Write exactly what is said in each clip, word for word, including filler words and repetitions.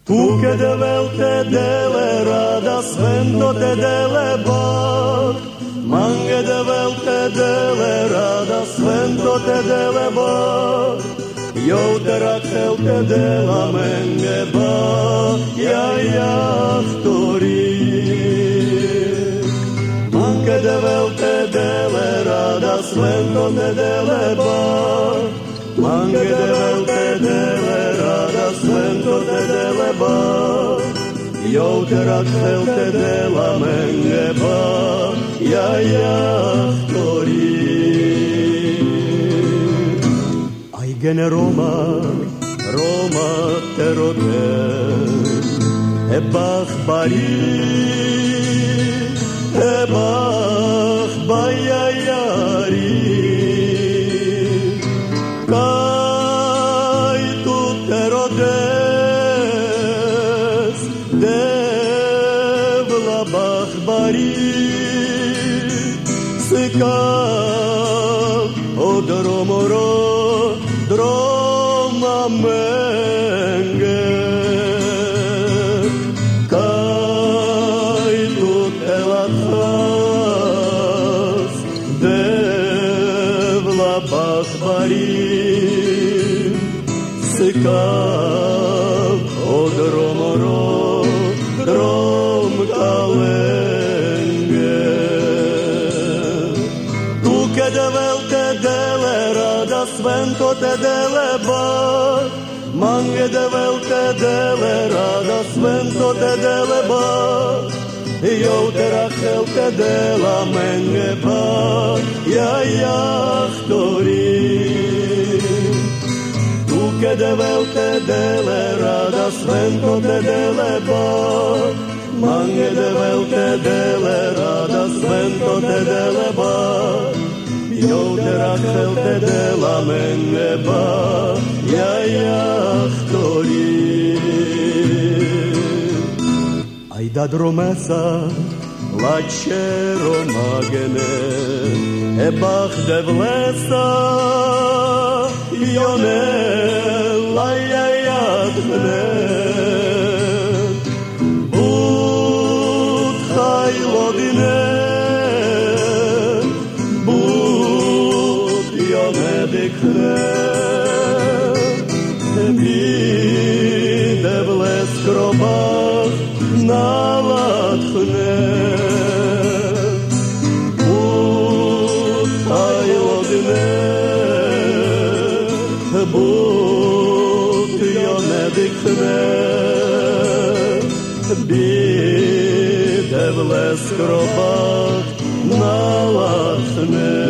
Tu che develte dele rada svento te dele bog, mange develte dele rada svento te dele bog, jo te rachel te dela menge ba, ja jachtori. Mange develte dele rada svento te dele bog, mange develte dele rada svento te dele bog, jo te rachel te dela menge ba, ja jachtori. Ai gene Roma, Roma te rodem, e bach bari, e bach bayayari, kai tu te rodes, devla bach bari, sikal od romoro, droma menge, kai tu te latas, devla bach bari, sikal od romoro, drom kalenge. Tu che develte dele rada svento te dele bog, mange develte dele rada svento te dele bog, jo te rachel te dela menge ba, ja jachtori. Tu che develte dele rada svento te dele bog, mange develte dele rada svento te dele bog, jo te rachel te dela menge ba, ja jachtori. Ai da dromesa lacero magene, e bach devlesa, ione la jajadne, bud chajlodine, bud ione dikne, mi devles krobach nalatchne, bud chajlodine, bud ione dikne, bidevles krobach nalatchne.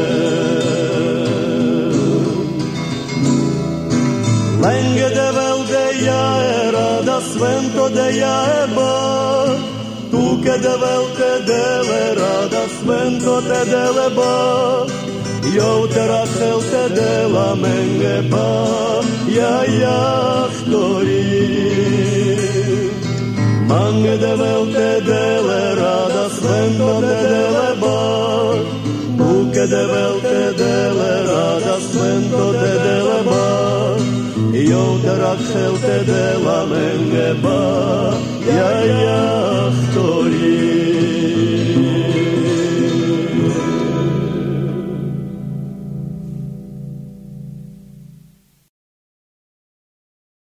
Lenge develde jae rada svento de jae bog, tu che develte dele rada svento te dele bog, jo te rachel te dela menge ba, ja jachtori. Mange develte dele rada svento te dele bog, tu che develte dele rada svento te dele bog, jo te rachel te dela menge ba, ja jachtori.